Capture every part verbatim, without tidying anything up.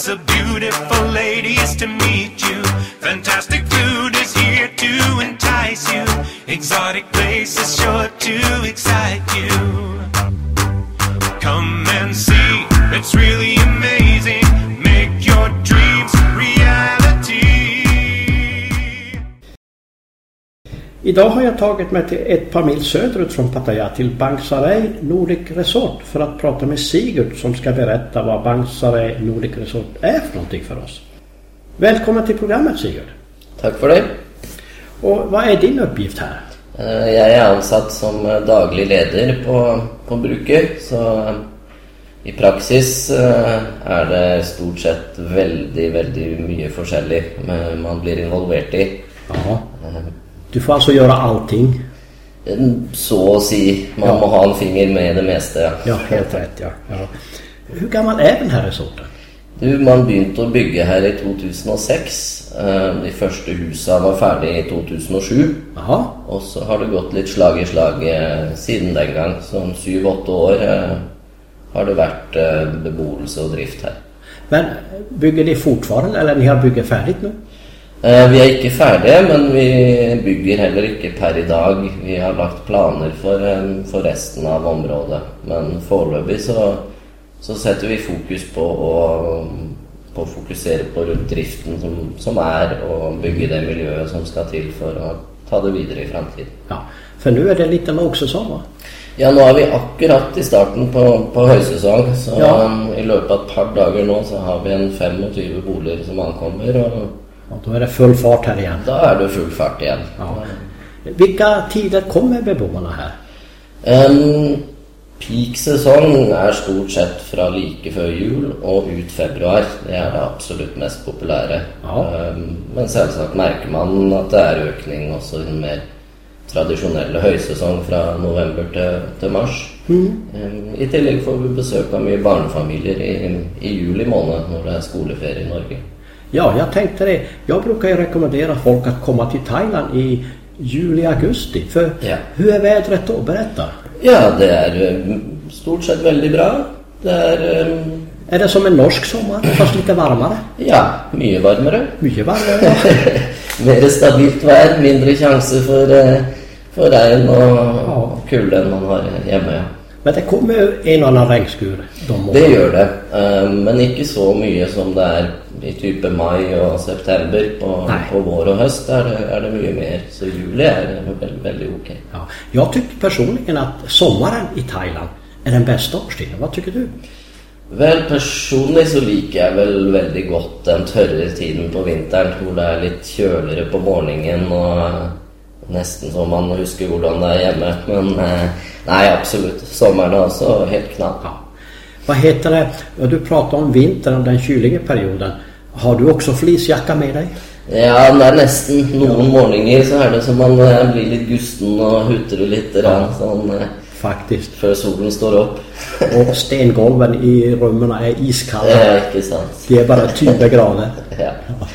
lots of beautiful ladies to meet you. Fantastic food is here to entice you. Exotic places sure to excite you. Come and see, it's really amazing. Make your dreams reality. Idag har jag tagit mig till ett par mil söderut från Pattaya till Bangsaray Nordic Resort för att prata med Sigurd som ska berätta vad Bangsaray Nordic Resort är för någonting för oss. Välkommen till programmet, Sigurd. Tack för det. Och vad är din uppgift här? Jag är ansatt som daglig leder på, på bruket, så i praxis är det stort sett väldigt, väldigt mycket forskjellig man blir involverad i. Ja. Du får alltså göra allting? Så att si. Man ja. må ha en finger med det mesta. Ja, ja helt rätt. Ja. Ja. Hur gammal är den här resorten? Du, man begynte att bygga här i two thousand six. De första husen var färdiga i two thousand seven. Aha. Och så har det gått lite slag i slag siden den gången. Så seven åtta år har det varit beboelse och drift här. Men bygger ni fortfarande eller ni har byggt färdigt nu? Vi är inte färdiga, men vi bygger heller inte per idag. Vi har lagt planer för, för resten av området. Men foreløpig så, så sätter vi fokus på att på fokusera på driften som, som är och bygga det miljö som ska till för att ta det vidare i framtiden. Ja, för nu är det lite lågsäsong, va? Ja, nu är vi akkurat i starten på, på högsäsong. Så ja. um, i löpet av ett par dagar nu så har vi en twenty-five boliger som ankommer. Och, och då är det full fart här igen. Då är det full fart igen. Ja. Vilka tider kommer beboarna här? Um, Peak-säsong är stort sett från like för jul och ut februari. Det är det absolut mest populära. Ja. Um, men selvsagt märker man att det är ökning också i en mer traditionell högsäsong från november till, till mars. Mm. Um, I tillägg får vi besöka mycket barnfamiljer i, i juli månad när det är skoleferie i Norge. Ja, jag tänkte det. Jag brukar ju rekommendera folk att komma till Thailand i juli-augusti. För ja. Hur är vädret då? Berätta. Ja, det är stort sett väldigt bra. Det är... Um... Är det som en norsk sommar, fast lite varmare? Ja, mycket varmare. Mycket varmare, ja. Mer stabilt vær, mindre chanser för, för regn och, ja. och kulde än man har hemma. Men det kommer en annan regnskur. De det gör det, men inte så mycket som det är i typ maj och september. På, på vår och höst är det, är det mycket mer, så juli är väldigt, väldigt okej. Ja. Jag tycker personligen att sommaren i Thailand är den bästa årstiden. Vad tycker du? Väl, personligen så liker jag väl väldigt gott den törre tiden på vintern, hvor det är lite kjøligere på morgonen och nästan som man husker hvordan det är hemma. Men nej, absolut. Sommaren är också helt knall. Ja. Vad heter det? Du pratar om vintern och den kyliga perioden. Har du också fleecejacka med dig? Ja, när nästan någon morgoner så är det som man blir lite gusten och hutrar lite ja. Sån, faktiskt. För solen står upp. Och stengolven i rummen är iskalla. Ja, inte sant. Det är bara tjugo grader. Ja.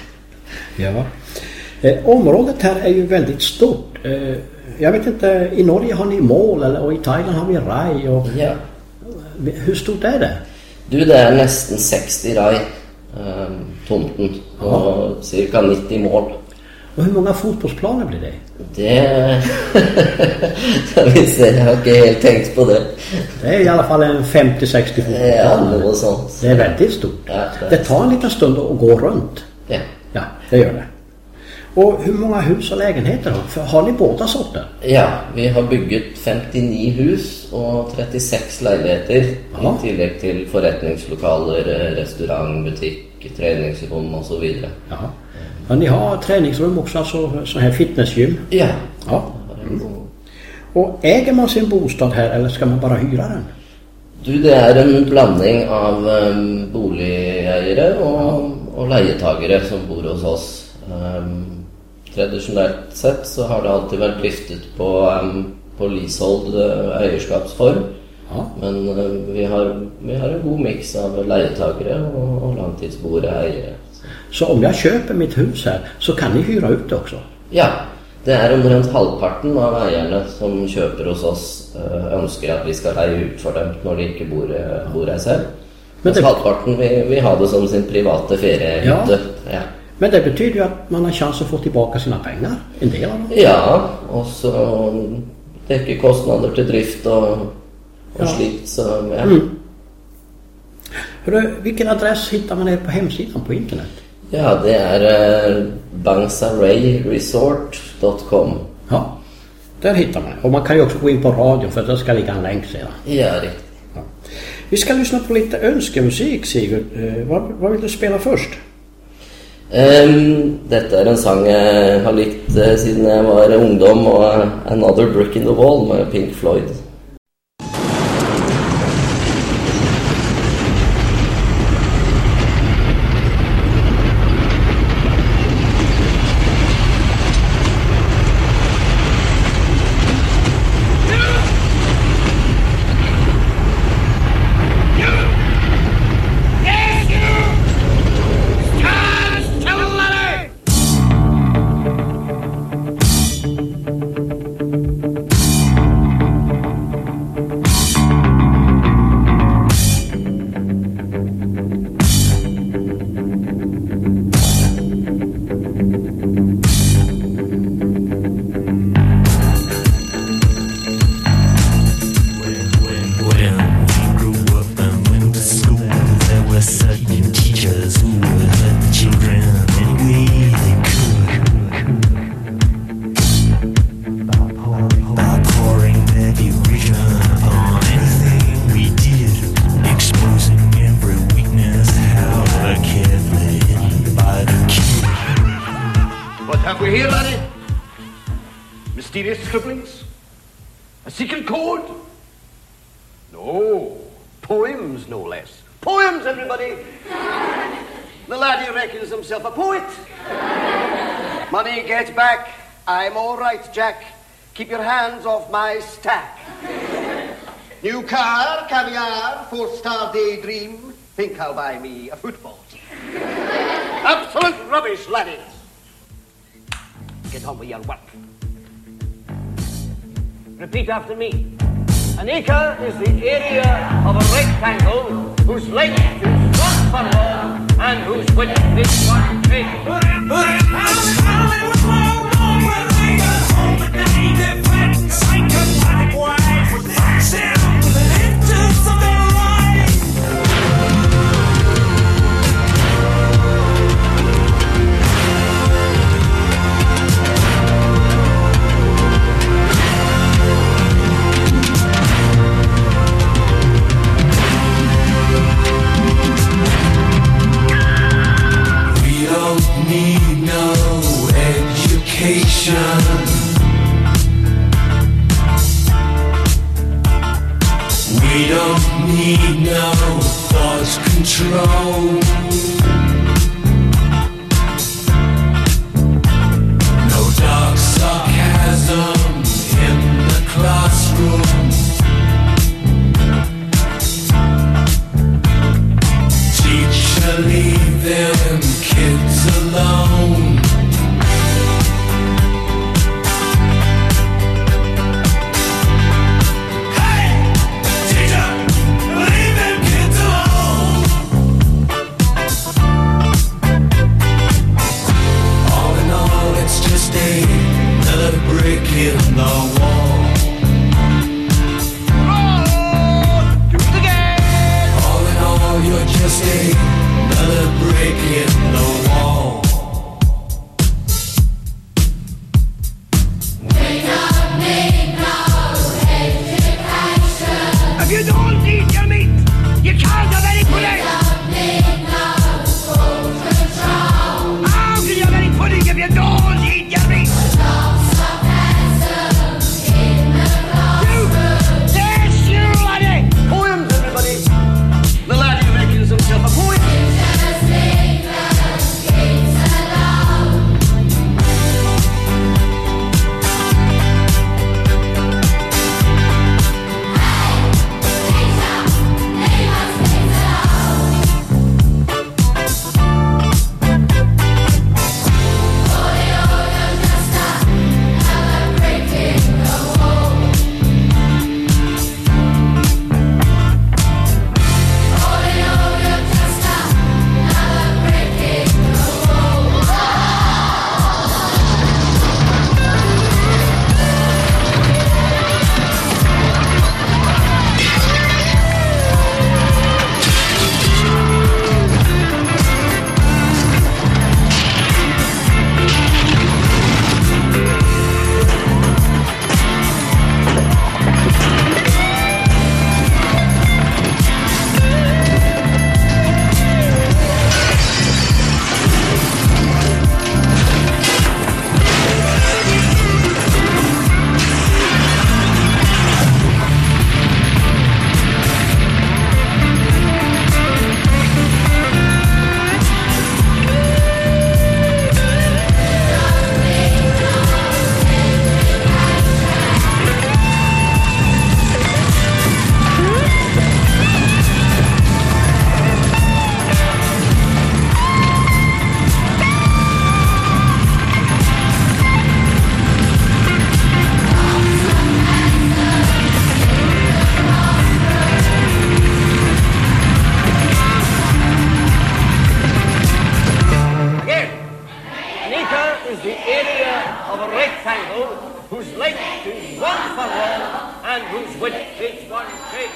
Ja. Eh, området här är ju väldigt stort. Eh, jag vet inte, i Norge har ni mål eller, och i Thailand har vi rai. Och, ja. Hur stort är det? Du, det är nästan sextio rai eh, tomten och cirka nittio mål. Och hur många fotbollsplaner blir det? Det... jag vill säga, jag har inte helt tänkt på det. Det är i alla fall en femtio sextio fotbollsplaner. Ja, något sånt. Det är väldigt stort. Ja, det, det tar en liten stund att gå runt. Ja. Ja, det gör det. Och hur många hus och lägenheter har, har ni båda sorter? Ja, vi har byggt femtionio hus och trettiosex lägenheter. Ja. I tillägg till förrättningslokaler, restaurang, butik, träningsrum och så vidare. Ja. Ja, ni har träningsrum också, alltså så här fitnessgym. Ja. Ja. Mm. Och äger man sin bostad här eller ska man bara hyra den? Du, det är en blandning av um, boligägare och, och lejetagare som bor hos oss. Um, traditionellt sett så har det alltid varit driftet på, um, på leasehold uh, ägarskapsform. Ja. Men uh, vi, har, vi har en god mix av lejetagare och, och långtidsboende ägare. Så om jag köper mitt hus här så kan ni hyra ut det också? Ja, det är under en halvparten av ägarna som köper hos oss önskar att vi ska leja ut för dem när de inte bor, bor här själv. Men det, halvparten vi, vi har det som sin private feriehytte. Ja. Ja. Men det betyder ju att man har chans att få tillbaka sina pengar, en del av dem. Ja, och så täcker kostnader till drift och, och ja. slikt. Så, ja. Mm. Hur, vilken adress hittar man er på hemsidan på internet? Ja, det är eh, Bangsaray Resort dot com. Ja, där hittar man. Och man kan ju också gå in på radio för att det ska ligga en länk sedan. Ja, riktigt. Ja. Vi ska lyssna på lite önskemusik, Sigurd. Eh, vad, vad vill du spela först? Um, detta är en sång jag har likt uh, sedan jag var ungdom och uh, Another Brick in the Wall med Pink Floyd. Scribblings? A secret code? No. Poems, no less. Poems, everybody! The laddie reckons himself a poet. Money, get back. I'm all right, Jack. Keep your hands off my stack. New car, caviar, four-star daydream. Think I'll buy me a football team. Absolute rubbish, laddies. Get on with your work. Repeat after me. An acre is the area of a rectangle whose length is one furlong and whose width is one cubit. We don't need no thought control. No dark sarcasm in the classroom. Teacher, leave them kids alone. rectangle, whose length is one furrow, and whose width is one cubit.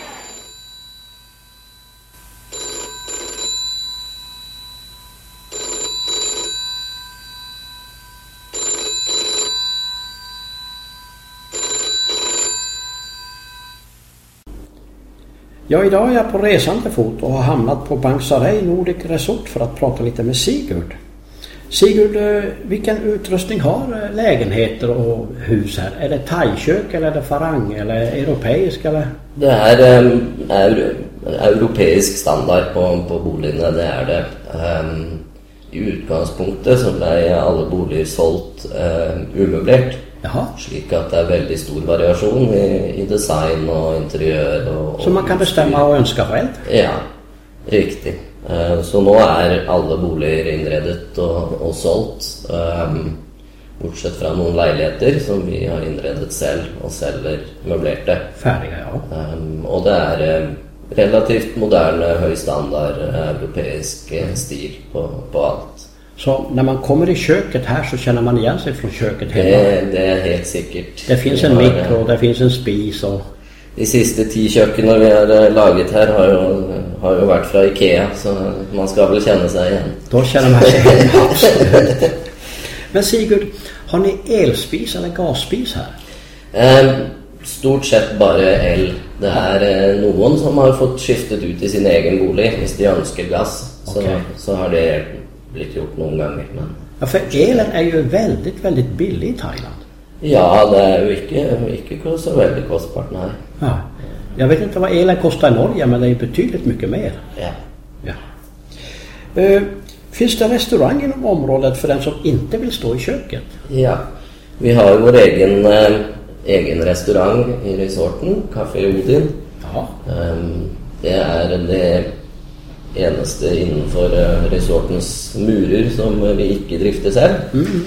Ja, idag är jag på resande fot och har hamnat på Bangsaray Nordic Resort för att prata lite med Sigurd. Sigurd, vilken utrustning har lägenheter och hus här? Är det thaikök eller är det farang eller europeisk eller? Det är um, er, europeisk standard på, på boligene, det er det. Um, I utgangspunktet så ble alle boliger solgt um, umøblert. Jaha. Slik at det er veldig stor variasjon i, i design og interiør. Og, så man kan bestemme og ønske selv? Ja, riktig. Uh, så nå er alle boliger innredet og, og solgt, um, bortsett fra noen leiligheter som vi har innredet selv og selger møblerte. Ferdige, ja. Um, og det er um, relativt moderne, høy standard, europeisk stil på, på alt. Så när man kommer i köket här så känner man igen sig från köket hemma? Det, det är helt säkert. Det finns en mikro, det finns en spis och... De siste ti kjøkkener vi har laget her har jo, har jo vært fra Ikea, så man skal vel kjenne seg igjen. Då känner man sig igen, absolut. Men Sigurd, har ni elspis eller gasspis her? Eh, stort sett bare el. Det er eh, noen som har fått skiftet ut i sin egen bolig hvis de ønsker gass, så, okay. så har det blitt gjort noen ganger. Men... Ja, för elen är ju väldigt, väldigt billig i Thailand. Ja, det är ju inte, inte så väldigt kostbart, nej. Ja. Jag vet inte vad elen kostar i Norge, men det är betydligt mycket mer. Ja. Ja. Uh, finns det restaurang inom området för den som inte vill stå i köket? Ja, vi har vår egen, eh, egen restaurang i resorten, Café Odin. Ja. Um, det är det eneste innenfor uh, resortens murer som vi ikke drifter selv. Mm.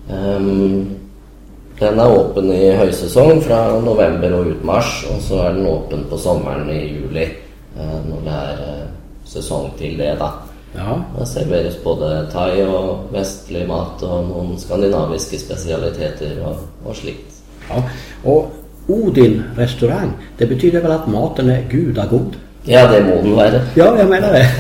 Um, den er åpen i høysesong fra november og ut mars, og så er den åpen på sommeren i juli, uh, når det er uh, sesong til det da. Ja. Det serveres både thai og vestlig mat og noen skandinaviske spesialiteter og, og slikt. Ja, og Odin restaurang, det betyder väl att maten är gudagod? Ja, det må den være. Ja, jag menar det.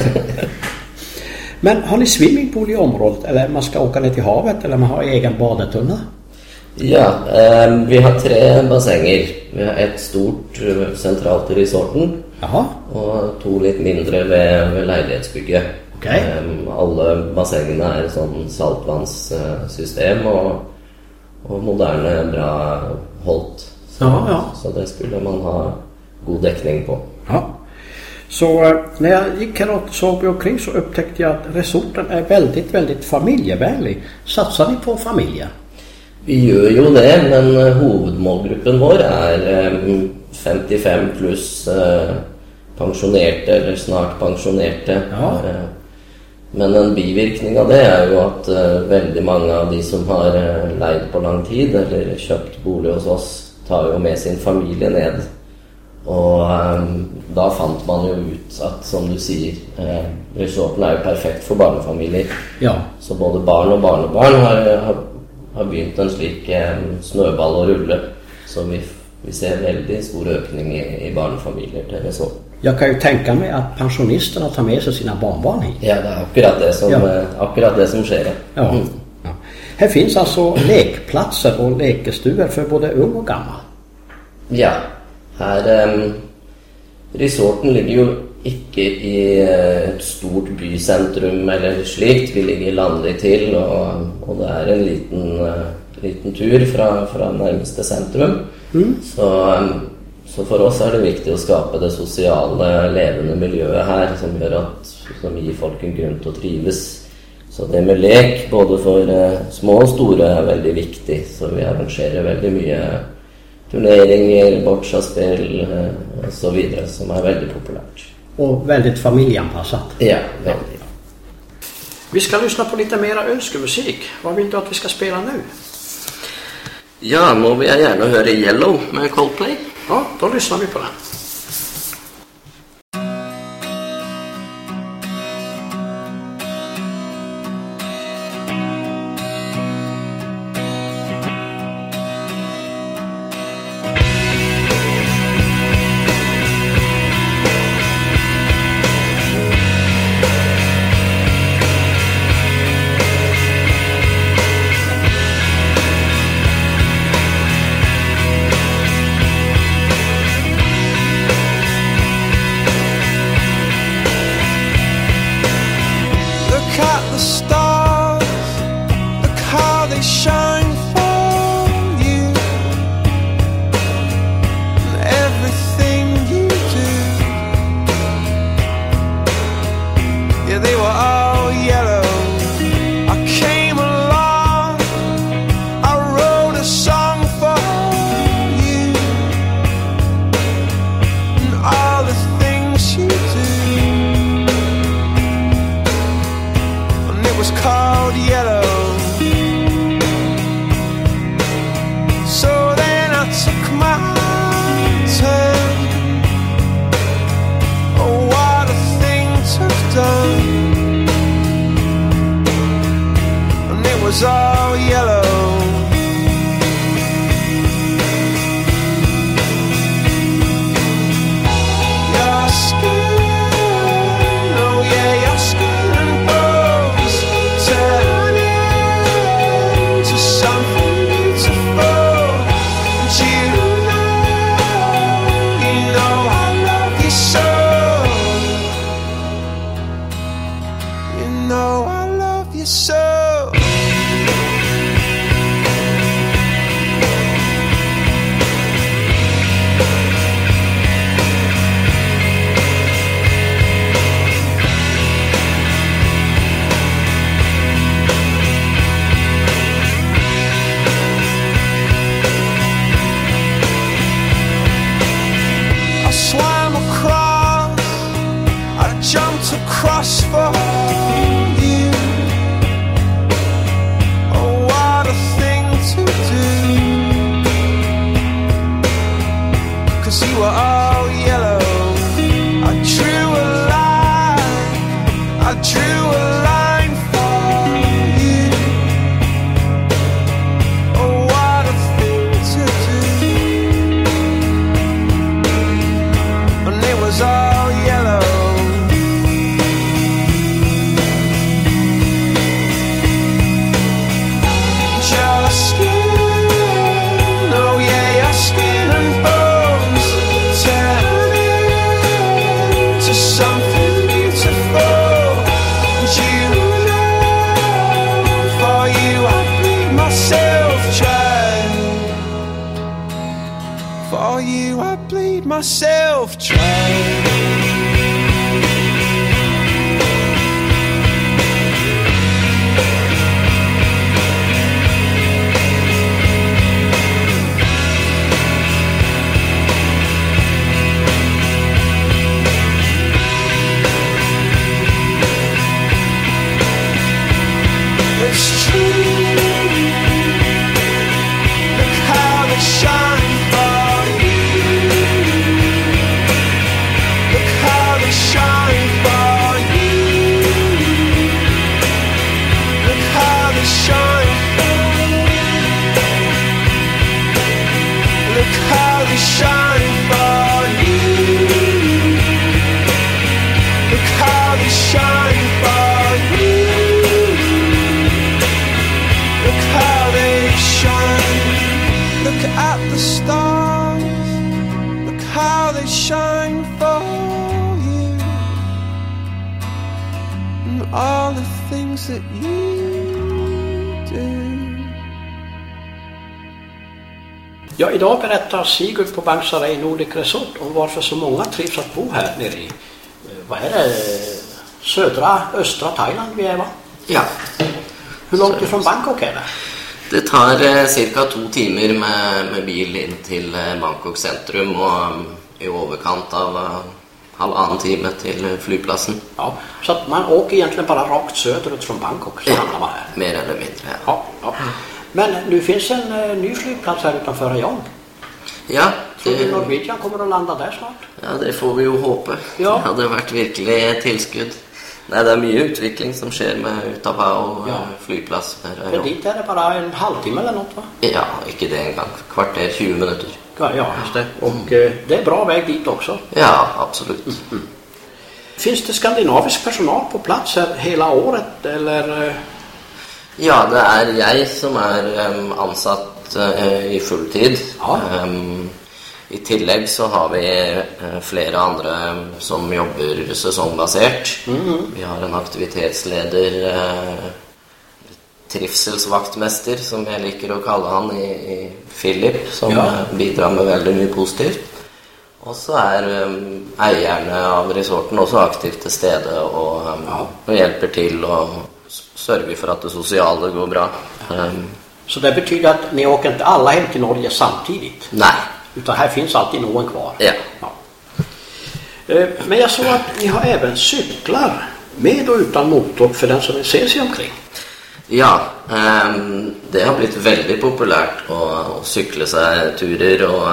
Men har ni swimmingpool i området, eller man ska åka ner till havet, eller man har egen badetunna? Ja, eh, vi har tre bassenger. Vi har ett stort sentralt i resorten. Jaha. Og to litt mindre ved, ved leilighetsbygget. Okay. Um, alle bassengene er sånn saltvannssystem og, og moderne, bra holdt. Så, ja, ja. så det skulle man ha god dekning på. Ja. Så eh, när jag gick här och såg mig omkring så upptäckte jag att resorten är väldigt, väldigt familjevänlig. Satsar ni på familjer? Vi gjør jo det, men hovedmålgruppen vår er um, femtifem pluss uh, pensjonerte eller snart pensjonerte. Ja. Uh, men en bivirkning av det er jo at uh, veldig mange av de som har uh, leid på lang tid eller kjøpt bolig hos oss, tar jo med sin familie ned. Og um, da fant man jo ut at, som du sier, uh, resorten er jo perfekt for barnefamilier. Ja. Så både barn og barnebarn har, har, har begynt en slik um, snøball å rulle. Så vi, vi ser veldig stor økning i, i barnefamilier til resorten. Jag kan ju tänka mig att pensionisterna tar med sig sina barnbarn hit. Ja, det er akkurat det som, ja. akkurat det som skjer. Ja. Mm. Ja. Här finns alltså lekplatser och lekestuer för både ung och gammal. Ja, her um, resorten ligger jo ikke i et stort bysentrum eller slikt. Vi ligger landlig til, og, og det er en liten, uh, liten tur fra, fra nærmeste sentrum. Mm. Så, um, så for oss er det viktig å skape det sosiale, levende miljøet her, som gjør at, som gir folk en grunn til å trives. Så det med lek, både for uh, små og store, er veldig viktig. Så vi arrangerer veldig mye turneringer, boccia-spill uh, og så videre, som er veldig populært. Och väldigt familjeanpassat. Ja, väldigt. Vi ska lyssna på lite mera önskemusik. Vad vill du att vi ska spela nu? Ja, nå vil jeg gjerne høre Yellow med Coldplay. Ja, då lyssnar vi på den. was all yellow. Your skin, oh yeah, your skin and bones turn into something beautiful. And you know, you know I love you so. You know I love you so. I swam across, I jumped across for you. Oh, what a thing to do. 'Cause you were all yellow. I drew a line, I drew a line for you. Oh, what a thing to do. And it was all yellow. Your skin, oh yeah, your skin and bones turn into something beautiful. And you know, for you I bleed myself dry. For you I bleed myself dry. It's true. Look how they shine for you. Look how they shine for you. Look how they shine for you. Look how they shine for you. Look how they shine for you. Look how they shine. Look at the stars. Look how they shine for you. And all the things that you do. Ja, idag berättar Sigurd på Bangsaray Nordic Resort om varför så många trivs att bo här nere i, vad är det, södra, östra Thailand vi är, va? Ja. Hur långt ifrån Bangkok är det? Det tar eh, cirka to timer med, med bil inn til eh, Bangkok sentrum, og um, i overkant av uh, halvannen time til uh, flyplassen. Ja, så att man åker egentligen bara rakt söderut från Bangkok så Ja, hamnar man här. mer eller mindre. Ja. Ja, ja. Men nu finns en uh, ny flygplats här utanför Rayong. Ja, Tror du det, Norwegian kommer att landa där snart? ja, det får vi jo håpe. Ja. Det hadde vært virkelig tilskudd. Nei, det er mye utvikling som skjer med Utavao Ja. flyplass. Der, För dit är det bara en halvtimme eller något, va? ja, ikke det engang. Kvarter, tjue minutter. Ja, ja, just det. Och eh, det är bra väg dit också. Ja, absolutt. Finns det skandinavisk personal på plats här hela året eller? eh, Ja, det er jeg som er um, ansatt uh, i fulltid. Ja. Um, I tillegg så har vi uh, flere andre um, som jobber sesongbasert. Vi har en aktivitetsleder, uh, trivselsvaktmester, som jeg liker å kalle han, i, i Philip, som Ja. uh, bidrar med veldig mye positivt. Og så er um, eierne av resorten også aktivt til stede og, um, og hjelper til og s- sørger for at det sosiale går bra. Um, Så det betyder att ni åker inte alla hem till Norge samtidigt? nei, Utan här finns alltid någon kvar? ja. Ja. Eh, Men jag såg att ni har även cyklar med och utan motor för den som vill se sig omkring. Ja, um, det har blitt veldig populært å, å sykle seg turer, og,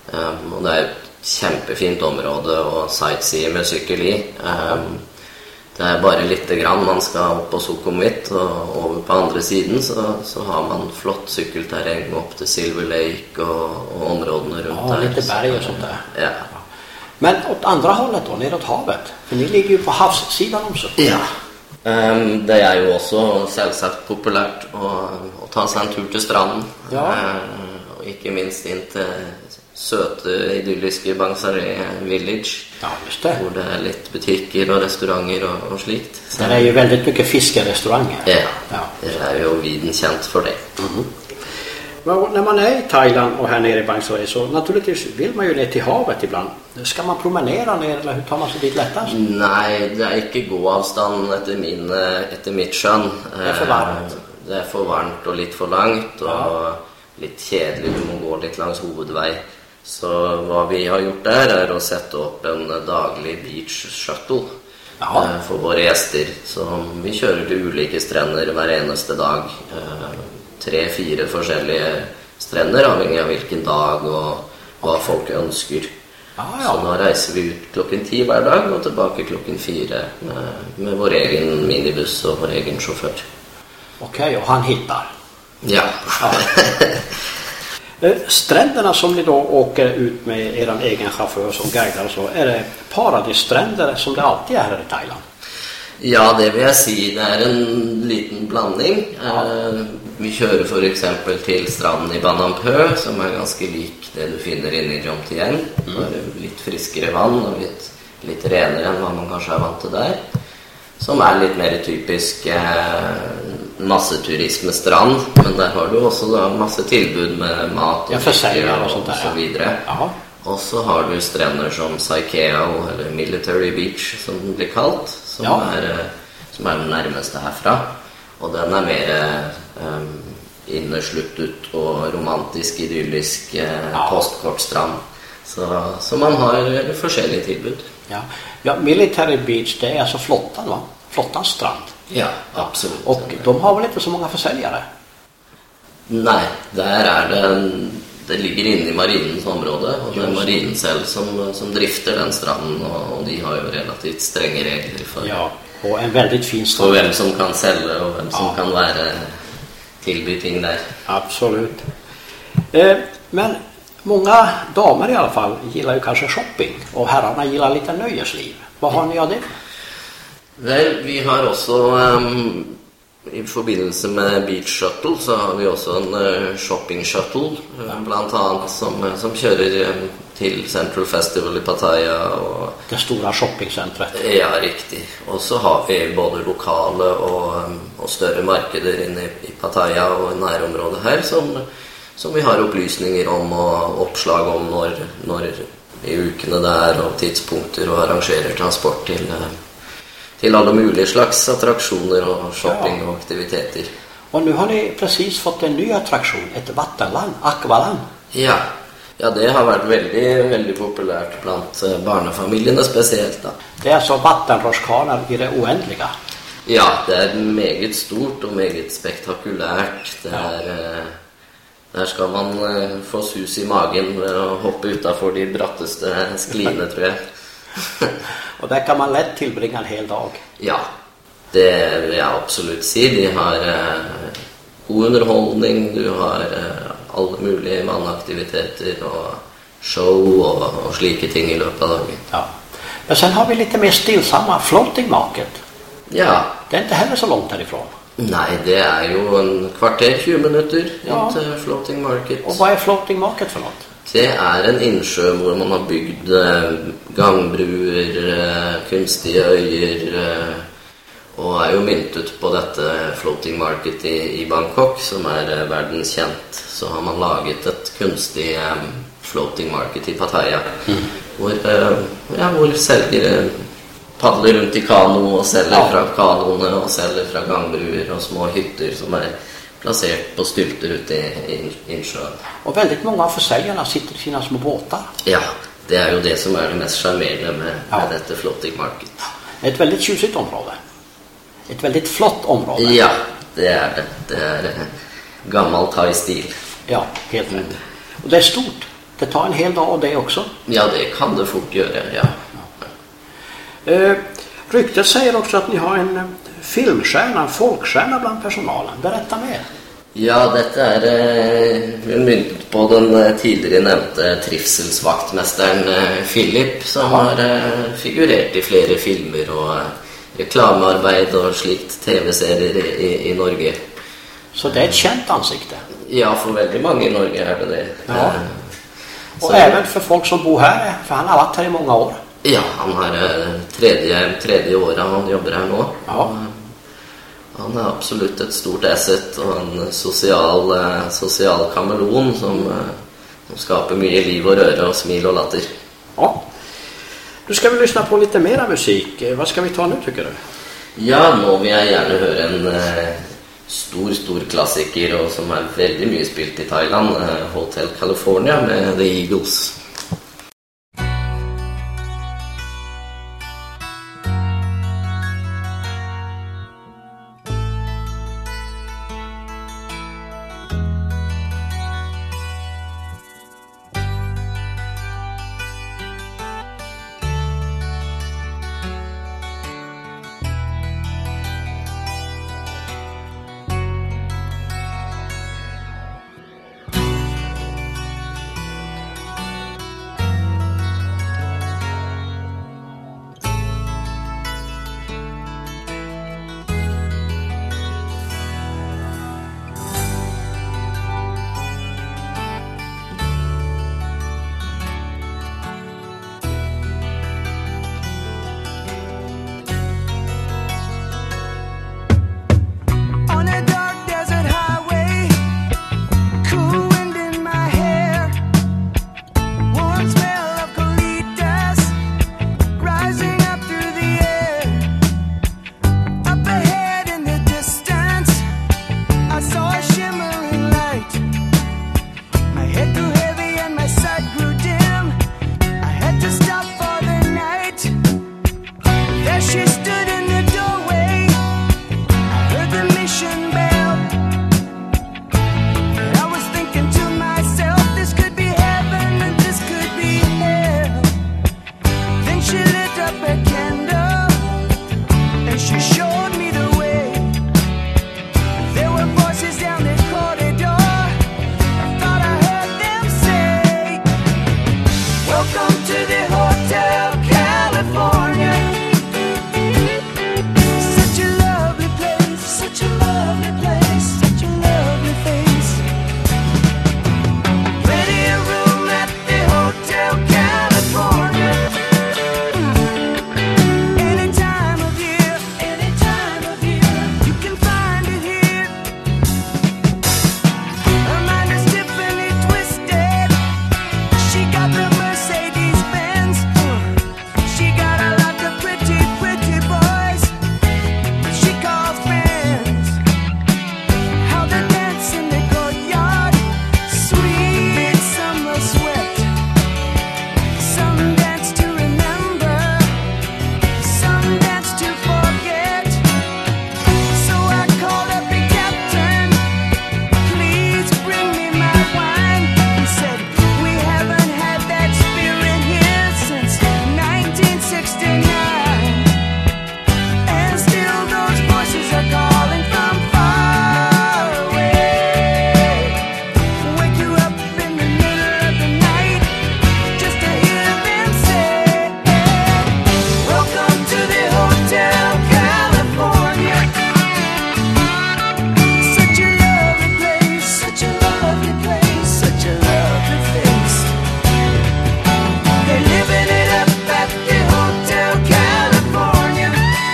um, og det er et kjempefint område å sightsee med sykkel i. Um, det är bara lite grann man ska upp på Sukhumvit, och över på andra sidan så, så har man flott cykelterräng upp till Silver Lake och, och områdena runt ja, där. lite berg och sånt där. Ja. Men åt andra hållet då, neråt havet? För ni ligger ju på havssidan också. Ja. Um, det är ju också självsagt populärt att, att ta sig en tur till stranden. Ja. Uh, och inte minst in till söta, idylliska Bangsaré Village. Ja, just det. Hvor det är lite butiker och restauranger och, och slikt. Så det är ju väldigt mycket fiskerestauranger. Ja, ja. det är ju viden känt för det. Mm. Men när man är i Thailand och här nere i Bangsaré så naturligtvis vill man ju ner till havet ibland. Ska man promenera ner eller hur tar man sig dit lättast? Nej, det är inte gåavstånd efter, min, efter mitt skön. Det är för varmt. Det är för varmt och lite för långt och ja. Lite kedligt, du må gå lite längs huvudväg. Så vad vi har gjort där är att sätta upp en daglig beach shuttle ja. För våra gäster. Så vi kör till olika stränder varje enaste dag. Tre, fyra olika stränder avhängig av vilken dag och vad folk önskar. Ah, ja. Så då reser vi ut klockan tio varje dag och tillbaka klockan fyra med, med vår egen minibuss och vår egen chaufför. Okej, okay, och han hittar? Ja. ja. Stränderna som ni då åker ut med er egen chaufför som guidar och så, är det paradisstränder som det alltid är här i Thailand? Ja, det vill jag säga. Det är en liten blandning. Ja. Vi kör för exempel till stranden i Banampö som är ganska lik det du finner inne i Jomtien. Mm. Lite friskare vatten och lite, lite renare än vad man kanske är vant till där. Som är lite mer typisk eh, masseturismestrand. Men där har du också då massa tillbud med mat och, ja, och, och, sånt där, och så vidare. Ja. Och så har du stränder som Saikeo eller Military Beach som det blir kallt. Som, ja. är, som är den närmaste härifrån. Och den är mer um, innesluttet och romantisk, idyllisk eh, ja. Postkortstrand. Så, så man har olika tillbud. Ja. Ja, Military Beach, det är alltså flottan va? Flottans strand. Ja, absolut. Och de har väl inte så många försäljare? Nej, där är det en, det ligger inne i marinens område och det är marincell som, som drifter den stranden och, och de har ju relativt stränga regler för, ja, och en väldigt fin strand. Och vem som kan sälja och vem ja. Som kan vara tillbyting där. Absolut. Eh, men många damer i alla fall gillar ju kanske shopping och herrarna gillar lite nöjesliv. Vad har ni av det? Väl, vi har också um, i förbindelse med Beach Shuttle så har vi också en uh, shopping shuttle uh, bland annat som, som kör uh, till Central Festival i Pattaya. Och, det stora shoppingcentret. Ja, riktigt. Och så har vi både lokala och, um, och större marknader inne i Pattaya och i närområdet här som, som vi har upplysningar om och uppslag om när, när i veckorna där och tidpunkter och arrangerar transport till uh, till alla möjliga slags attraktioner och shopping ja. Och aktiviteter. Och nu har ni precis fått en ny attraktion, ett vattenland, Aqualand. Ja, ja det har varit väldigt, väldigt populärt bland barnfamiljerna speciellt. Då. Det är alltså vattenrutschkanor i det oändliga. Ja, det är mycket stort och mycket spektakulärt. Det är, ja. Där ska man få sus i magen och hoppa utanför de brattaste skliner tror jag. Och där kan man lätt tillbringa en hel dag. Ja, det vill jag absolut se. De har eh, god underhållning, du har eh, alla möjliga manaktiviteter och show och, och slika ting i löpet av dagen. Ja. Men sen har vi lite mer stillsamma floating market. Ja. Det är inte heller så långt härifrån. Nej, det är ju en kvarter, tjugo minuter ja. Till floating market. Och vad är floating market för något? Det är en insjö där man har byggt eh, gangbruer, eh, konstiga öjer eh, och är ju myntet på detta floating market i, i Bangkok som är eh, världskänt. Så har man lagat ett konstigt eh, floating market i Pattaya. Mm. Hvor, eh, ja, hvor säljer paddlar runt i kano och säljer ja. Från kanorna och säljer från gangbruer och små hytter som är placerat på stylter ute i insjön. Och väldigt många av försäljarna sitter i sina små båtar. Ja, det är ju det som är det mest charmerande med, ja. Med detta floating market. Ett väldigt tjusigt område. Ett väldigt flott område. Ja, det är det. Det är gammal thai-stil. Ja, helt rätt. Mm. Och det är stort. Det tar en hel dag och det också. Ja, det kan det fort göra, ja. ja. Eh, Ryktet säger också att ni har en eh, filmstjärna, en folkstjärna bland personalen. Berätta mer. Ja, dette er eh, myntet på den eh, tidligere nevnte trivselsvaktmesteren eh, Philip, som har eh, figurert i flere filmer og eh, reklamearbeid og slikt tv-serier i, i, i Norge. Så det är ett känt ansikte? Ja, för väldigt många i Norge är det det. Ja. Eh, Och så- även för folk som bor här, för han har varit här i många år. Ja, han har eh, tredje, tredje året han jobber her nå. Ja. Og, eh, han er absolutt et stort asset og en sosial, eh, sosial kameleon som, eh, som skaper mye liv og røre og smil og latter. Ja. Nu ska vi lyssna på lite mera musik. Eh, Vad ska vi ta nu tycker du? Ja, nå vil jeg gjerne høre en eh, stor, stor klassiker og som er veldig mye spilt i Thailand, eh, Hotel California med The Eagles. On a dark desert highway, cool wind in my hair, warm smell of colitas rising up through the air. Up ahead in the distance, I saw a shimmering light. My head grew heavy and my sight grew dim. I had to stop for the night. There she stood in the doorway. Heard the mission bell, and I was thinking to myself, this could be heaven and this could be hell. Then she lit up a candle, and she showed me the way. There were voices down the corridor. I thought I heard them say, welcome to the Hotel California. Such a lovely place, such a lovely place, such a lovely face. Ready a room at the Hotel California. Any time of year, any time of year, you can find it here. Her mind is Tiffany twisted. She got the Mercedes Benz. She got a lot of pretty, pretty boys she calls friends. How they dance in the courtyard, sweet summer sweat. Some dance to remember, some dance to forget. So I called up the captain, please bring me my wine. He said, we haven't had that spirit here since nineteen sixty-nine. And still those voices are calling from far away. Wake you up in the middle of the night just to hear them say, welcome to the Hotel California. Such a lovely place, such a lovely place, such a lovely face. They're living it up at the Hotel California.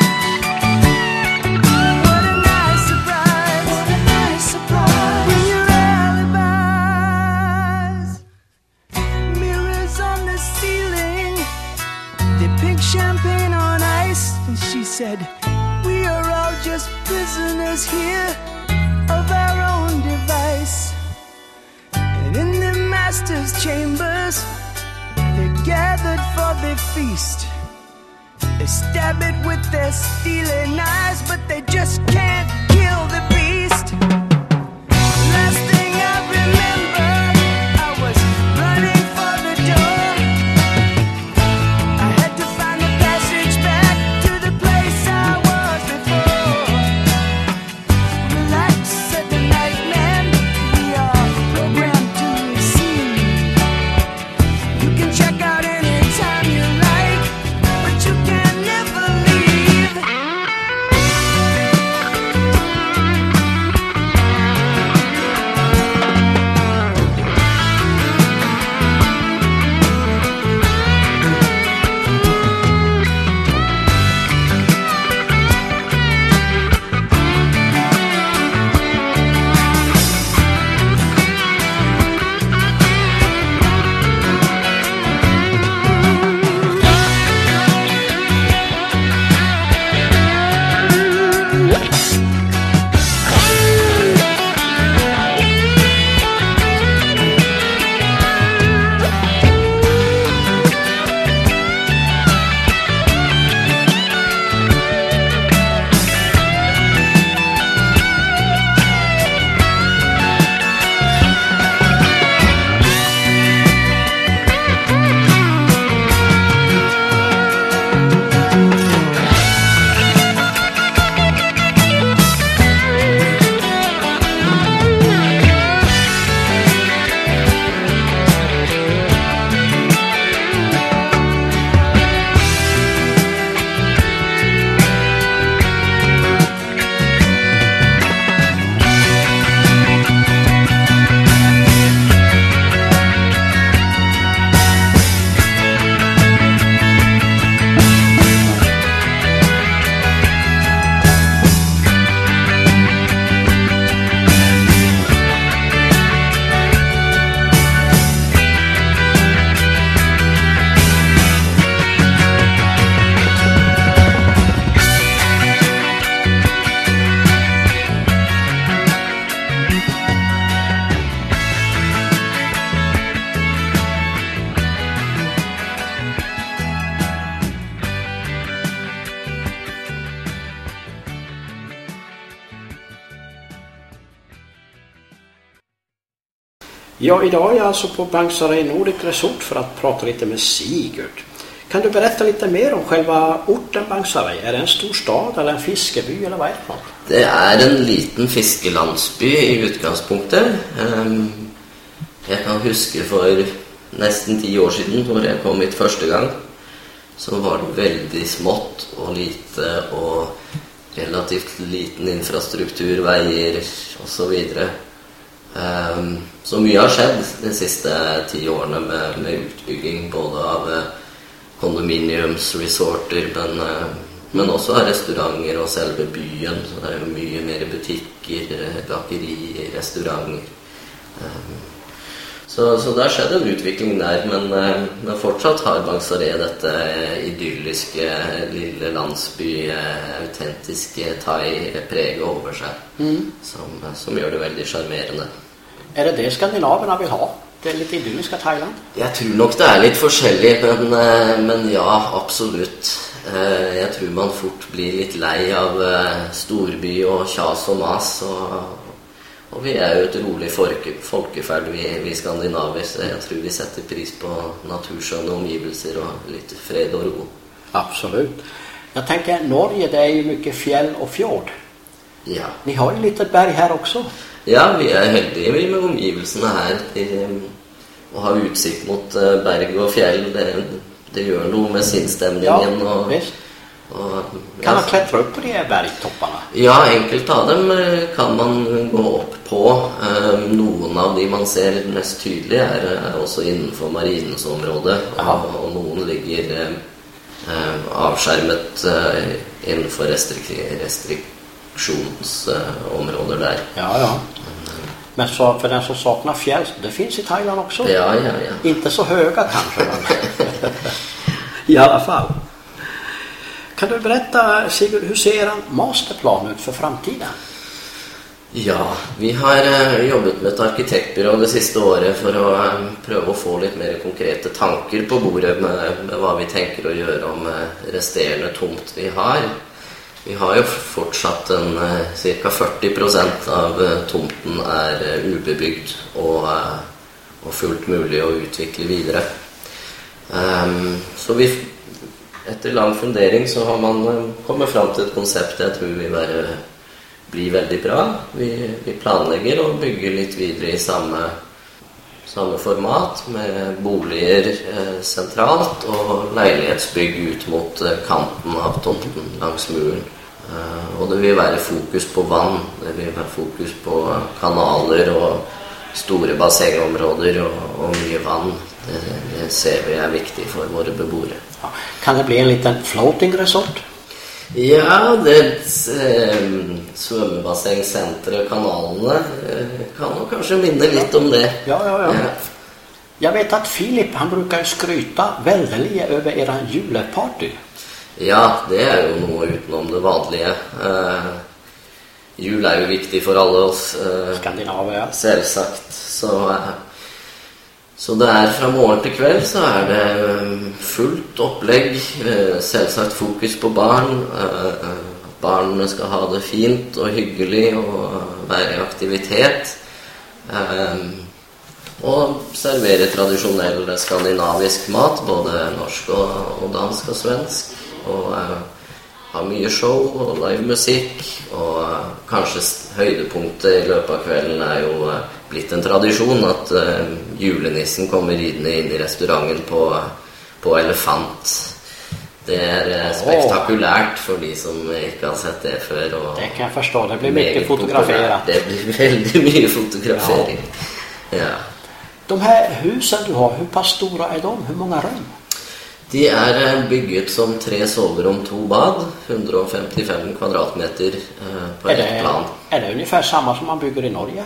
What a nice surprise, what a nice surprise. Bring your alibis. Mirrors on the ceiling, the pink champagne on ice. And she said, we are all just prisoners here of our own device. And in the master's chambers, they're gathered for the feast. They stab it with their steely knives, but they just can't kill the beast. Last thing I remember, I was running for the door. I had to find the passage back to the place Ja, idag är jag alltså på Bangsaray Nordic Resort för att prata lite med Sigurd. Kan du berätta lite mer om själva orten Bangsaray? Är det en stor stad eller en fiskeby eller vad är det för något? Det är en liten fiskelandsby i utgangspunktet. Jag kan huske för nästan tio år sedan när jag kom hit första gången så var det väldigt smått och lite och relativt liten infrastruktur, vägar och så vidare. Um, så mycket har skett de sista tio åren med, med utbygging både av uh, kondominiums, resorter men, uh, men också av restauranger och själva byen. Så det är mycket mer butiker, bakerier, restauranger. Um, så, så där skedde en utveckling där men, uh, men fortsatt har Bangsaray detta uh, idylliska lilla landsby, uh, autentiska thai-präg över sig mm. som, som gör det väldigt charmerande. Är det det skandinaverna vill ha? Det är lite idylliska Thailand? Jag tror nog det är lite forskjellig, men, men ja, absolut. Jag tror man fort blir lite lei av storby och tjas och mas. Och, och vi är ju ett roligt folke, folkefärd, vi, vi skandinaver, så jag tror vi sätter pris på natursköna omgivelser och lite fred och ro. Absolut. Jag tänker, Norge det är ju mycket fjäll och fjord. Ja. Ni har ju lite berg här också. Ja, vi är heldige med omgivelserna här och har utsikt mot berg och fjäll. Det, det gör nog med sinstämningen. Ja, och, visst. och, kan man ja, klättra upp på de här bergtopparna? Ja, enkelt av dem kan man gå upp på. Någon av de man ser mest tydligt är också innanför marinens område. Och, och någon ligger eh, avskärmet eh, innanför restrik- restriktionsområder där. Ja, ja. Men så för den som saknar fjäll, det finns i Thailand också. Ja, ja, ja. Inte så höga kanske. I alla fall. Kan du berätta, Sigurd, hur ser en masterplan ut för framtiden? Ja, vi har uh, jobbat med ett arkitektbyrå det sista året för att uh, pröva att få lite mer konkreta tankar på bordet med, med vad vi tänker att göra om uh, resterande tomt vi har. Vi har ju fortsatt en uh, cirka fyrtio procent av uh, tomten är uh, ubebyggd och, uh, och fullt möjligt att utveckla vidare. Um, så vi, efter lång fundering så har man uh, kommit fram till ett koncept jag tror vi var, uh, blir väldigt bra. Vi, vi planlägger och bygger lite vidare i samma, samma format med boliger uh, centralt och lägenhetsbygg ut mot uh, kanten av tomten längs muren. Uh, och det vill vara fokus på vatten, det vill vara fokus på kanaler och stora bassängområden och, och mycket vatten. Det, det ser vi är viktigt för våra beboere. Ja. Kan det bli en liten floating resort? Ja, det eh, svømmebassängcenter och kanalerna eh, kan nog kanske minna lite om det. Ja, ja, ja. ja. Jag vet att Filip, han brukar skryta väldigt över era juleparty. Ja, det är ju nog utenom det vanliga. Eh, jul är ju viktigt för alla oss. Eh, Skandinaver, ja. Selvsagt. Så, eh, så det är från morgon till kväll så är det fullt upplägg. Eh, selvsagt fokus på barn. Eh, barnen ska ha det fint och hyggligt och vara i aktivitet. Eh, och servera traditionell skandinavisk mat, både norsk och, och dansk och svensk. Och uh, ha mycket show och live musik och uh, kanske höjdpunkter i löpet av kvällen är ju uh, blivit en tradition att uh, julenissen kommer in i restaurangen på, på elefant. Det är uh, spektakulärt för de som inte har sett det för. Och det kan jag förstå, det blir mycket fotograferat. Det blir väldigt mycket fotografering. Ja. Ja. De här husen du har, hur pass stora är de? Hur många rum? De är bygget som tre soverum, två bad, hundrafemtiofem kvadratmeter eh, på är ett det, plan. Är det ungefär samma som man bygger i Norge?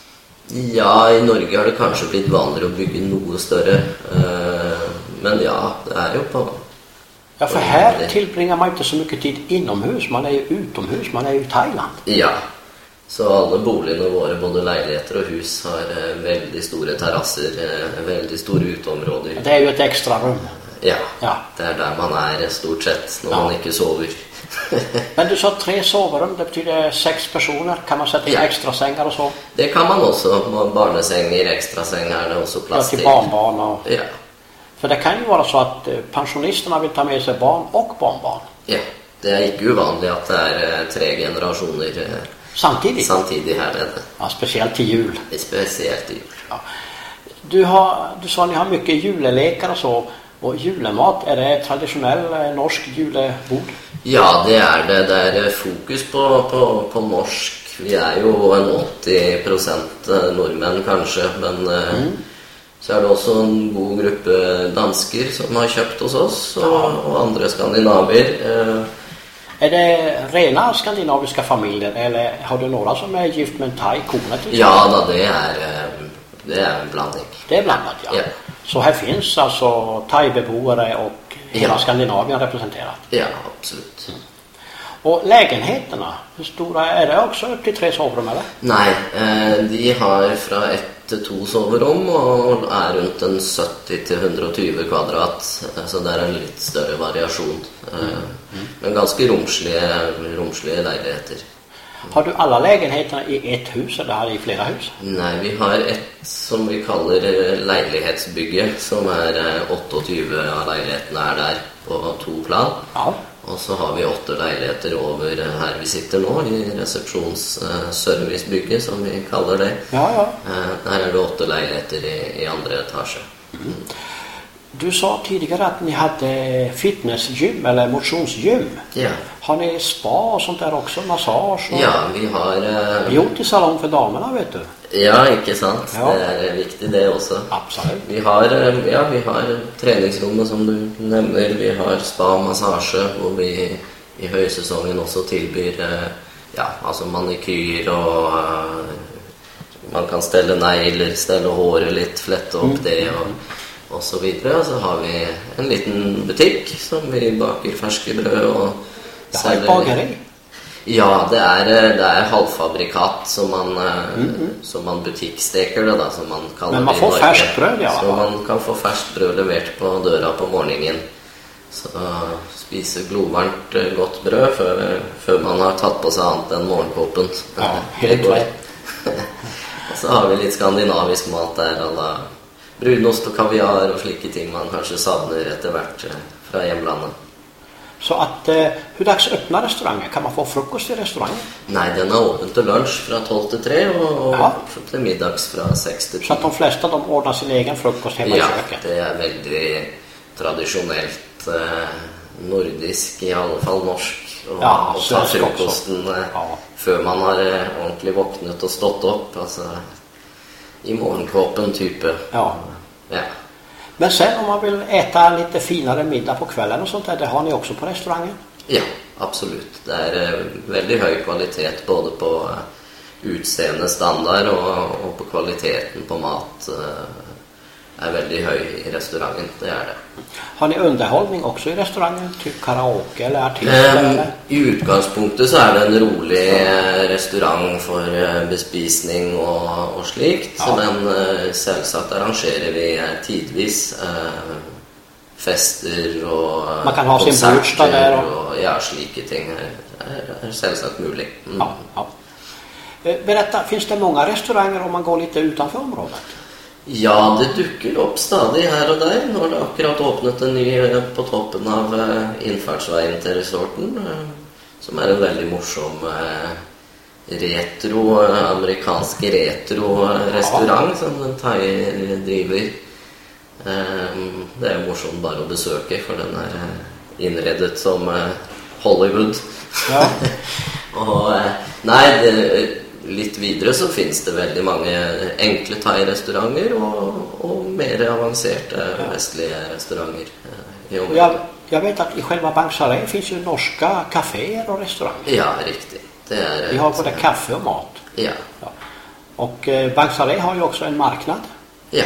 Ja, i Norge har det kanske blivit vanligare att bygga något större. Eh, men ja, det är ju på... Ja, för här tillbringar man inte så mycket tid inomhus. Man är ju utomhus, man är ju i Thailand. Ja, så alla boligerna våra, både lägenheter och hus, har eh, väldigt stora terrasser, eh, väldigt stora utområden. Det är ju ett extra rum. Ja, ja, det är där man är i stort sett när ja. man inte sover. Men du sa tre sovrum, det betyder sex personer. Kan man sätta in Ja. extra sängar och så? Det kan man också. Barnesängar, extra sängar, det är också Ja, plats till till. barnbarn och... Ja. För det kan ju vara så att eh, pensionisterna vill ta med sig barn och barnbarn. Ja. Det är inte ovanligt att det är eh, tre generationer eh, Samtidigt? samtidigt här nere. Ja, speciellt till jul. Det är speciellt i jul. Ja. Du, har, du sa att ni har mycket julelekar och så. Och julemat, är det traditionell eh, norsk julebord? Ja, det är det. Det är fokus på, på, på norsk. Vi är ju en åttio procent norrmän kanske, men eh, Mm. så är det också en god grupp danskar som har köpt hos oss och, och andra skandinavier. Eh, Är det rena skandinaviska familjer eller har du några som är gift med en thai-kona till ja, då, det är eh, det är en blandning. Det är blandat, ja. Ja. Så här finns alltså thai-beboere och hela Ja. Skandinavien representerat. Ja, absolut. Och lägenheterna, hur stora är det också upp till tre sovrum eller? Nej, eh, de har från ett till två sovrum och är runt en sjuttio till hundratjugo kvadrat. Så det är en lite större variation. Eh, men ganska rumsliga, rumsliga lägenheter. Har du alla lägenheterna i ett hus eller har du i flera hus? Nej, vi har ett som vi kallar lägenhetsbygge som är eh, tjugoåtta av lägenheterna är där på två plan. Ja. Och så har vi åtta lägenheter över här vi sitter nu i receptionsservicebygge som vi kallar det. Ja, ja. Eh, där är det åtta lägenheter i, i andra etage. Mm. Du sa tidigare att ni hade fitnessgym eller motionsgym. Ja. Har ni spa och sånt där också? Massage? Och Ja, vi har... Eh, beauty-salong för damerna, vet du? ja, inte sant. Ja. Det är viktigt det också. Absolut. Vi har, eh, ja, vi har träningsrummet som du nämner. Vi har spa och massage och vi i högsäsongen också tillbyr eh, ja, alltså manikyr och eh, man kan ställa negler, ställa håret lite, flätta upp Mm. det och, och så vidare. Och så har vi en liten butik som vi bakar färskebröd och Det har ett bageri. Ja, det är, det är halvfabrikat som man, mm. som man butikssteker det då, som man kallar Men man det i får Norge. färskt bröd i alla Så fall. man kan få färskt bröd levererat på dörra på morgonen. Så spiser glovarmt eh, gott bröd för, för man har tagit på sig annat än morgonkoppen. Ja, helt går. rätt. Och så har vi lite skandinavisk mat där, alla brunost och kaviar och slika ting man kanske savnar efter vart eh, från hemlandet. Så att, eh, hur dags öppnar restaurangen? Kan man få frukost i restaurangen? Nej, den är öppen till lunch från tolv till tre och, och Ja. till middags från sex till Så att de flesta de ordnar sin egen frukost hemma Ja, i köket? det är väldigt traditionellt eh, nordisk, i alla fall norsk. Och, Ja, och ta svensk också. frukosten eh, Ja. för man har eh, ordentligt vaknat och stått upp. Alltså, i morgonkåpen typ. Ja. Ja. Men sen om man vill äta lite finare middag på kvällen och sånt där, det har ni också på restaurangen? Ja, absolut. Det är eh, väldigt hög kvalitet både på eh, utseende standard och, och på kvaliteten på mat. Eh, är väldigt hög i restaurangen, det är det. Har ni underhållning också i restaurangen? Typ karaoke eller artister? Um, eller? I utgangspunktet så är det en rolig eh, restaurang för eh, bespisning och, och slikt. Ja. Men eh, självsagt arrangerar vi eh, tidvis eh, fester och Man kan ha sin konserter bordsdag där och- och ja, slika ting är, är, är självsagt möjligt. Mm. Ja, ja. Eh, Berätta, finns det många restauranger om man går lite utanför området? Ja, det dyker upp stadig här och där. Nu har det akkurat öppnat en ny eh, på toppen av eh, infartsvägen till resorten eh, som är en väldigt morsom eh, retro, eh, amerikansk retro eh, restaurang som den thai driver. Eh, det är morsomt bara att besöka för den är eh, inredet som eh, Hollywood. Ja. och, eh, nej, det, lite vidare så finns det väldigt många enkla thai-restauranger och, och mer avancerade västliga restauranger eh, i Och området. jag, jag vet att i själva Bangsaray finns ju norska kaféer och restauranger. Ja, riktigt. Det är Vi har ett- både kaffe och mat. Ja, Ja. Och eh, Bangsaray har ju också en marknad. ja.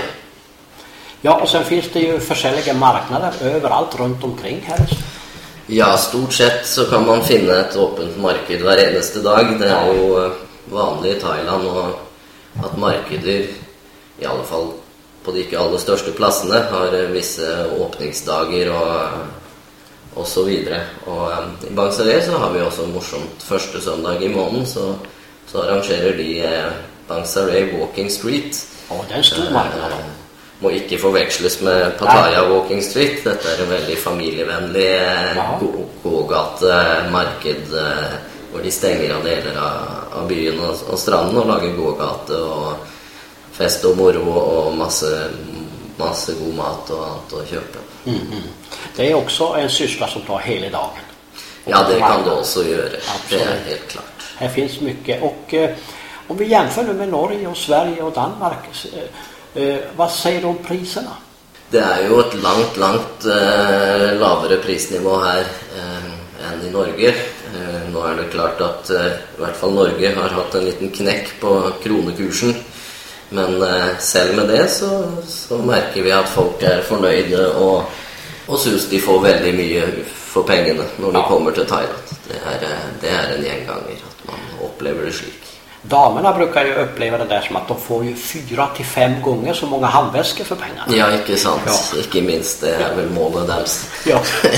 Ja, och sen finns det ju försäljliga marknader överallt runt omkring här. Ja, stort sett så kan man finna ett öppet marknad varenaste dag. Det är ju eh, vanligt i Thailand och att marknader, i alla fall på de inte allra största platserna, har eh, vissa öppningsdagar och, og så videre. Og um, i Bangsaray så har vi også morsomt første søndag i måneden, så, så arrangerer de eh, Bangsaray Walking Street. Å, det er en stor marked da. Må ikke forveksles med Pattaya Walking Street. Dette er en veldig familievennlig eh, gå- gågate, marked, eh, hvor de stenger av deler av, av byen og, og stranden og lager gågate og fest og moro og masse, masse god mat og alt å kjøpe. Mm-hmm. Det är också en syssla som tar hela dagen. Ja, det kan du också göra. Absolut. Det är helt klart. Här finns mycket. Och eh, om vi jämför nu med Norge och Sverige och Danmark, eh, eh, vad säger du om priserna? Det är ju ett långt, långt eh, lavere prisnivå här eh, än i Norge. Eh, nu är det klart att eh, i hvert fall Norge har haft en liten knäck på kronekursen. Men eh, selv med det så, så märker vi att folk är förnöjda och, och syns de får väldigt mycket för pengarna när de Ja. kommer till Thailand. Det är, eh, det är en genganger att man upplever det slik. Damerna brukar ju uppleva det där som att de får ju fyra till fem gånger så många handväskor för pengarna. Ja, ikke sant. Ja. Ikke minst, det er vel målet deres. Ja.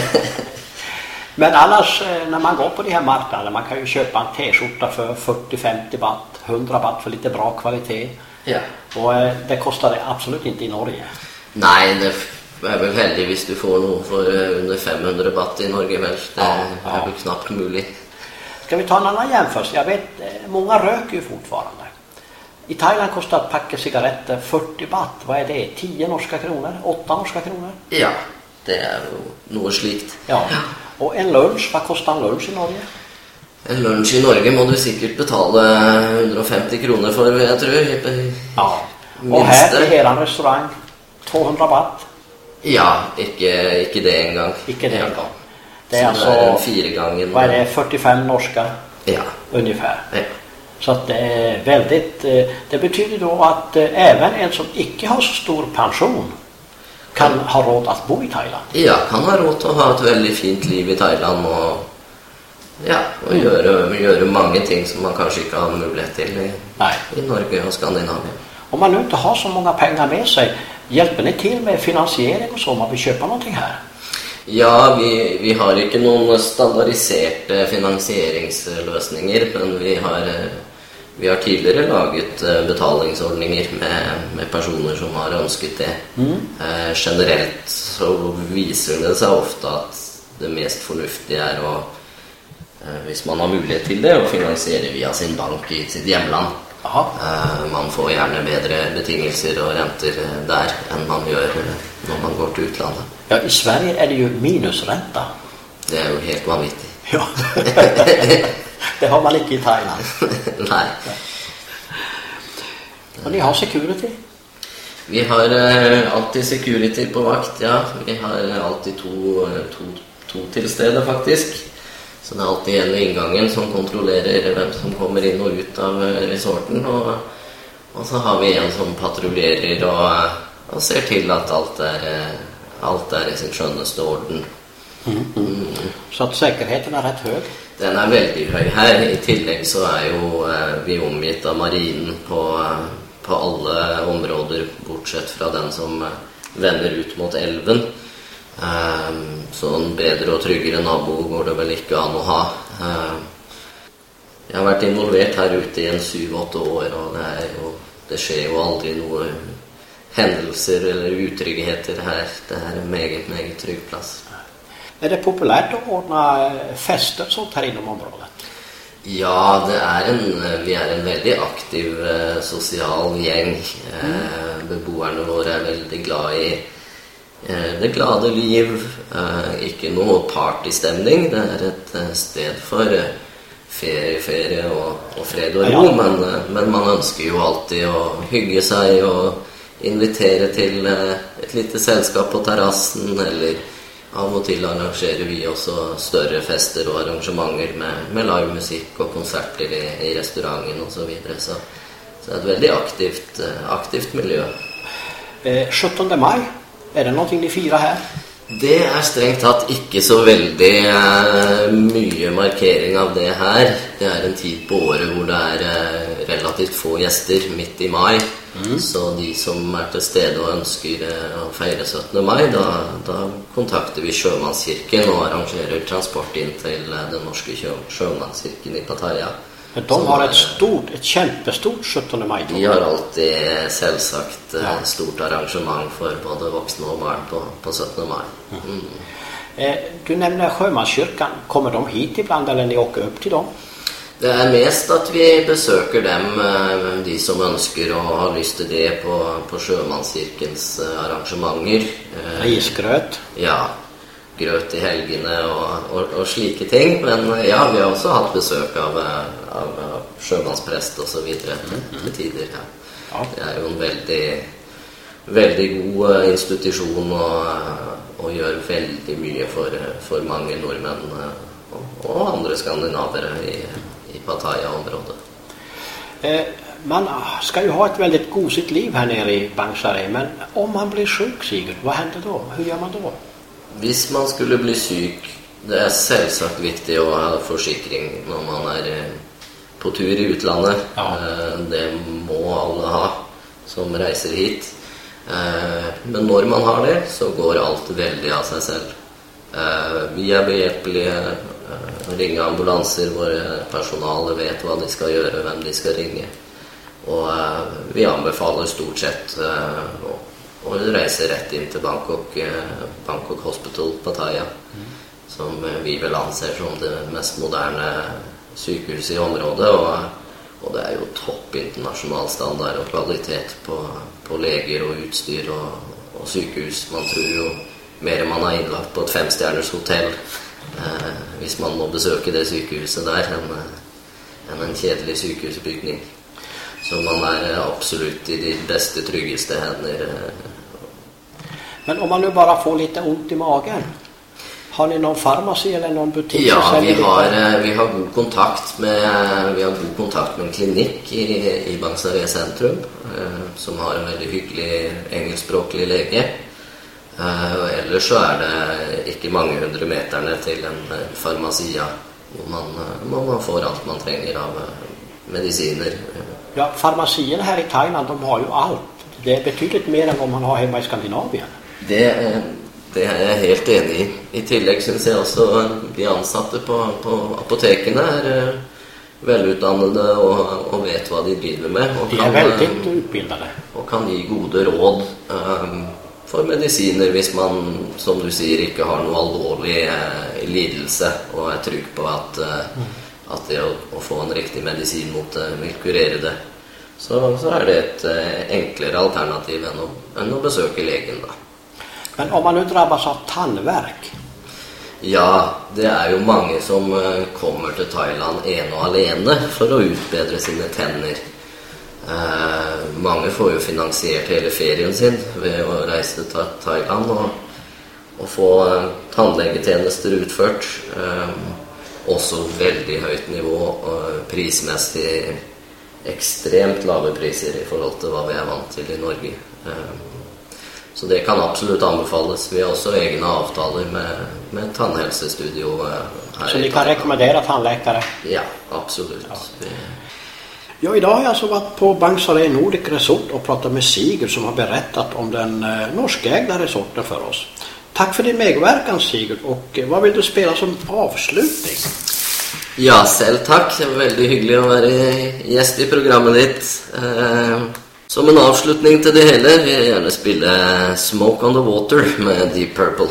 Men annars eh, när man går på de här marknaderna, man kan ju köpa en t-skjorta för fyrtio till femtio baht, hundra baht för lite bra kvalitet. Ja. Och eh, det kostar det absolut inte i Norge. Nei, det er vel heldig hvis du får noe for eh, under fem hundre baht i Norge, vel. Det Ja, ja. er vel knapt mulig. Ska vi ta en annan jämförelse? Jag vet, eh, många röker ju fortfarande. I Thailand kostar ett paket cigaretter fyrtio baht. Vad är det? tio norska kronor? åtta norska kronor? Ja, det er jo noe slikt. Ja. Och en lunch, vad kostar en lunch i Norge? En lunsj i Norge må du sikkert betale hundre femti kroner for, jeg tror. i- Ja. Och Minste. här i eran restaurang tvåhundra baht. Ja, ikke, ikke det engang. Icke det Ja. en gång. Det Det är er alltså, en fire gangen. vad är det, fyrtiofem norska Ja. ungefär. Ja. Så att det är väldigt, eh, det betyder då att eh, även en som icke har så stor pension kan ha råd att bo i Thailand. Ja, kan ha råd til å ha et veldig fint liv i Thailand og, ja, og gjøre, gjøre mange ting som man kanskje ikke har mulighet til i, Nej. i Norge og Skandinavien. Om man nu inte har så många pengar med sig, hjälper ni till med finansiering och så om man vill köpa någonting här? Ja, vi, vi har ikke noen standardiserte finansieringsløsninger, men vi har, eh, vi har tidligere laget eh, betalingsordninger med, med personer som har ønsket det. Eh, generelt så viser det seg ofte at det mest fornuftige er å, eh, hvis man har mulighet til det, å finansiere via sin bank i sitt hjemland. Jaha. Eh, man får gjerne bedre betingelser og renter eh, der enn man gjør eh, når man går til utlandet. Ja, i Sverige är det ju minusränta. Det er jo helt vanvittig. Ja. Det har man inte i Thailand. Nei. Och ni har security? Vi har eh, alltid security på vakt, ja. Vi har alltid to, eh, to, to til stede, faktisk. Så det er alltid en ved inngangen som kontrollerer hvem som kommer inn og ut av eh, resorten. Og, og så har vi en som patruljerer og, eh, og ser til at alt er, eh, alt er i sin skjønneste orden. Så att säkerheten är rätt hög. Den er veldig høy her. I tillegg så er jo eh, vi omgitt av marinen på, eh, på alle områder, bortsett fra den som eh, vender ut mot elven. Eh, så en bedre og tryggere nabo går det vel ikke an å ha. Eh, jeg har vært involvert her ute i en syv-åtte år, og det, er jo, det skjer jo aldri noe hendelser eller utryggeheter her. Det er en meget, meget trygg plass. Är det populärt att ordna eh, fester sånt här inom området? Ja, det er en, vi er en veldig aktiv eh, sosial gjeng. Eh, beboerne våre er veldig glad i eh, det glade liv. Eh, ikke noe partystemning. Det er et eh, sted for eh, ferie, ferie og, og fred og ro. Ja. Men, eh, men man ønsker jo alltid å hygge seg og invitere til eh, et lite selskap på terrassen, eller av og til arrangerer vi også større fester og arrangementer med, med live musikk og konserter i, i restauranten og så videre. Så, så det er et veldig aktivt, eh, aktivt miljø. Eh, sjuttonde maj, är det någonting ni firar här? Det er strengt tatt ikke så veldig eh, mye markering av det her. Det er en tid på året hvor det er eh, relativt få gjester midt i mai. Mm. Så de som er til stede og ønsker å feire syttende mai, da, da kontakter vi Sjømannskirken og arrangerer transport inn til den norske Sjømannskirken i Pattaya. Men de har et stort, et kjempestort syttende mai. De har alltid selvsagt ja. stort arrangement for både voksne og barn på, på syttende mai. Mm. Eh, du nevner Sjømannskirken. Kommer de hit ibland eller ni åker opp til dem? Det er mest at vi besøker dem, de som ønsker og har lyst til det på, på Sjømannskirkens arrangementer. Risgrøt? Ja, grøt i helgene og, og, og slike ting. Men ja, vi har også hatt besøk av, av, av sjømannsprest og så videre til tider. Ja. Ja. Det er jo en veldig, veldig god institusjon og, og gjør veldig mye for, for mange nordmenn og, og andre skandinavere i i Pattaya-området. Eh, man skal jo ha et veldig godsigt liv her nere i Bangsaré, men om man blir sjuk, Sigurd, hva hender da? Hur gjør man da? Hvis man skulle bli syk, det er selvsagt viktig å ha forsikring når man er på tur i utlandet. Ja. Eh, det må alle ha som reiser hit. Eh, men når man har det, så går alt veldig av seg selv. Eh, vi er behjelpelige, ringe ambulanser hvor personalet vet hva de skal gjøre, hvem de skal ringe. Og uh, vi anbefaler stort sett uh, å, å reise rett inn til Bangkok, uh, Bangkok Hospital Pattaya, mm. som uh, vi vel anser som det mest moderne sykehuset i området. Og, og det er jo topp internasjonal standard og kvalitet på, på leger og utstyr og, og sykehus. Man tror jo mer man har innlagt på et femstjerners hotell Eh, hvis man må besøke det sykehuset der enn, enn en kjedelig sykehusbygning. Så man er absolutt i de beste, tryggeste hender. Men om man jo bare får litt ondt i magen, har ni noen farmasi eller noen butikk? Ja, vi har, vi har god kontakt med vi har god kontakt med en klinikk i, i Bangsaré sentrum, eh, som har en veldig hyggelig engelskspråklig lege. Uh, ellers så er det ikke mange hundre meterne til en uh, farmasia hvor man, uh, man får alt man trenger av uh, medisiner. Ja, farmasien her i Thailand, de har jo alt. Det er betydelig mer enn hva man har hjemme i Skandinavien. Det, det er jeg helt enig i. I tillegg synes jeg også de ansatte på, på apotekene er uh, velutdannede og, og vet hva de driver med. Og de er kan, veldig utbildede. Og kan gi gode råd um, for medisiner hvis man, som du sier, ikke har noe alvorlig eh, lidelse og er trygg på at, eh, at det å, å få en riktig medisin mot det vil kurere det. Så, så er det et eh, enklere alternativ enn å, enn å besøke legen da. Men om man nu drabbas av tannverk? Ja, det er jo mange som eh, kommer til Thailand ene og alene for å utbedre sine tenner. Eh, mange får jo finansiert hele ferien sin ved å reise til Thailand og, og få eh, tannlegetjenester utført. Eh, også veldig høyt nivå og prismessig ekstremt lave priser i forhold til hva vi er vant til i Norge. Eh, så det kan absolutt anbefales. Vi har også egne avtaler med, med tannhelsestudio eh, her. Så ni kan rekommendere tannläkare? Ja, absolutt. Ja. Vi, Ja, idag har jag alltså varit på Bangsaré Nordic Resort och pratat med Sigurd som har berättat om den eh, norskägda resorten för oss. Tack för din medverkan, Sigurd, och eh, vad vill du spela som avslutning? Ja, selv takk. Det var veldig hyggelig å være gjest i programmet ditt. Eh, som en avslutning til det hele vil jeg gjerne spille Smoke on the Water med Deep Purple.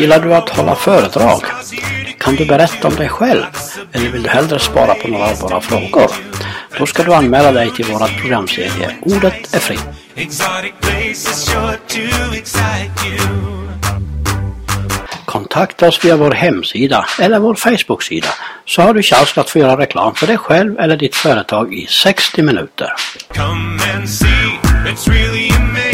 Gillar du att hålla föredrag? Kan du berätta om dig själv? Eller vill du hellre svara på några av våra frågor? Då ska du anmäla dig till vårat programserie Ordet är fritt. Kontakta oss via vår hemsida eller vår Facebook-sida, så har du chans att få göra reklam för dig själv eller ditt företag i sextio minuter. Come and see, it's really amazing.